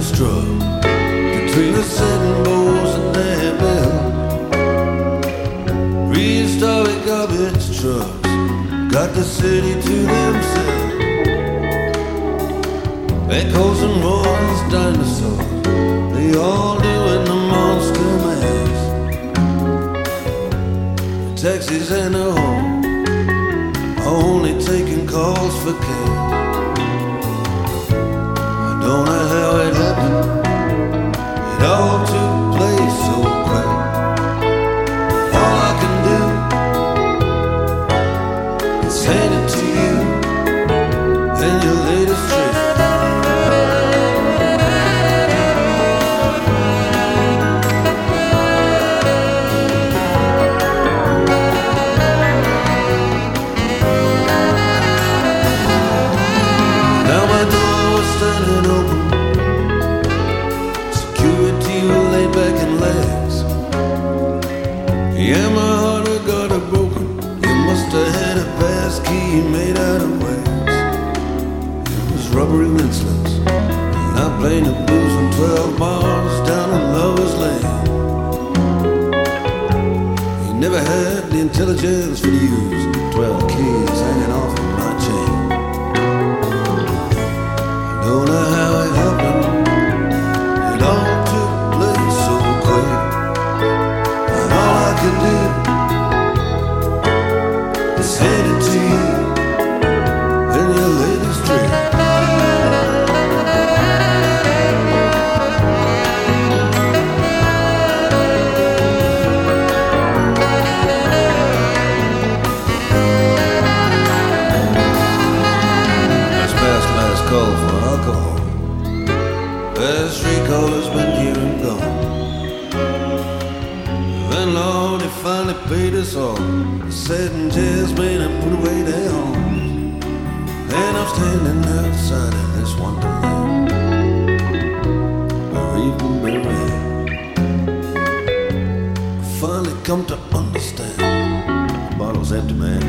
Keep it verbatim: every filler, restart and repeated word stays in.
struck between the setting bows and their bell. Prehistoric garbage trucks got the city to themselves. Echoes and roars, dinosaurs, they all doing the monster mash. Taxis and the home are only taking calls for cash. Don't know how it happened. It all took place so quick. All I can do is hand it to you and your latest trick. Now my door was standing open. Back in legs. Yeah, my heart had got it broken. You must have had a pass key made out of wax. It was rubbery mincelets, and I played the blues on twelve bars down in Lover's Lane. He never had the intelligence for the use twelve keys hanging off of my chain. I don't know how it happened. It all took place so quick, and all I can do is hand it to you in your latest trick. That's past last call for alcohol. Last recall has been here and gone. Then Lord, he finally paid us all. The setting jazz made him put away their homes. And I'm standing outside of this wonderland, bereaved and buried. I finally come to understand. The bottle's empty, man.